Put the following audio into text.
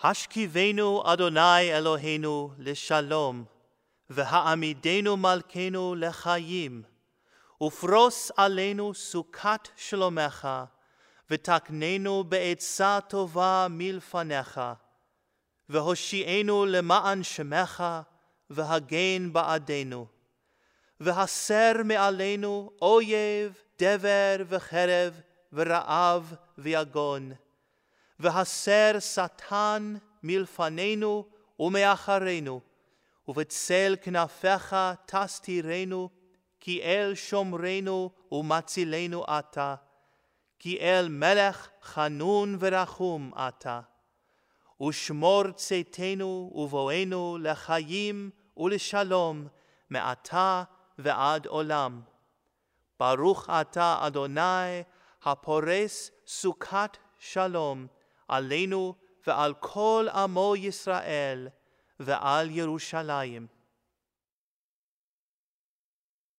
השכיבנו אדוני אלוהינו לשלום, והעמידנו מלכנו לחיים, ופרוס עלינו סוכת שלומך, ותקננו בעצה טובה מלפניך, והושיענו למען שמך, והגן בעדנו. והסר מעלינו אויב, דבר וחרב, ורעב ויגון. והסר שטן מלפנינו ומאחרינו, ובצל כנפיך תסתירנו, כי אל שומרנו ומצילנו אתה, כי אל מלך חנון ורחום אתה. ושמור צאתנו ובואנו לחיים ולשלום, מעתה ועד עולם. ברוך אתה אדוני הפורס סוכת שלום עלינו ועל כל עמו ישראל ועל ירושלים.